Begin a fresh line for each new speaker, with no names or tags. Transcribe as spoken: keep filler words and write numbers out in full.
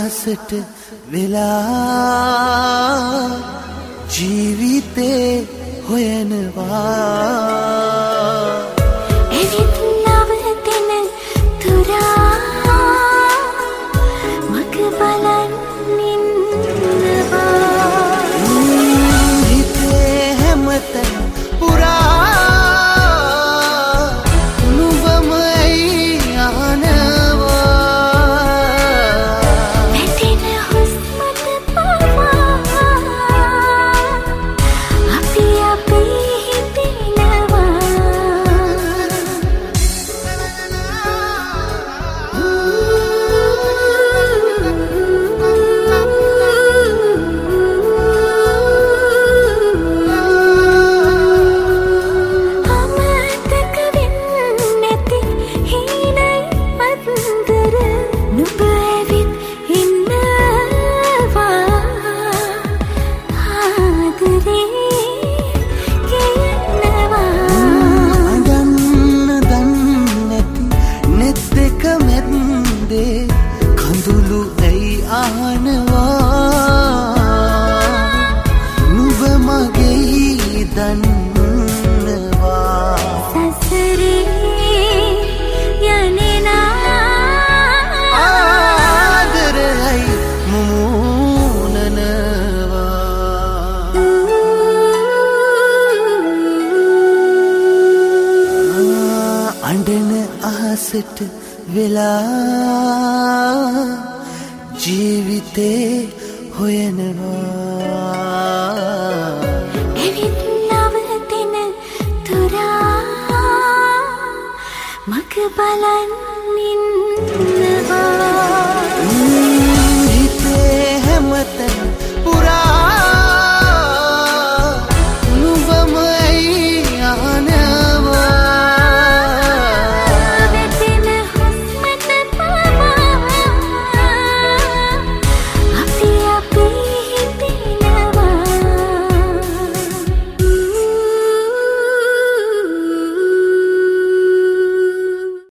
අහසට වෙලා ජීවිතේ හොයනවා
එවිත් නවතින තුරා මග බලන් ඉන්නවා
හිතේ හැමතැන පුරා නුඹමයි අහනවා
වැටෙන හුස්මට පවා අපි අපි හිතෙනවා අමතක වෙන්නේ නැති හීනයි අන්තර නුඹ ඇවිත් ඉන්නවා ආදරේ කියනවා
අඳන්න දන්නැති නෙත් දෙක මැද්දේ කඳුළු ඇයි අහනවා නුඹ මගේ දන්නවා
සසරේ යන්නේනා
ආදරයි මුමුණනවා අඬන අහසට වෙලා ජීවිතේ හොයනවා
එවිත් නවතින තුරා මග බලන්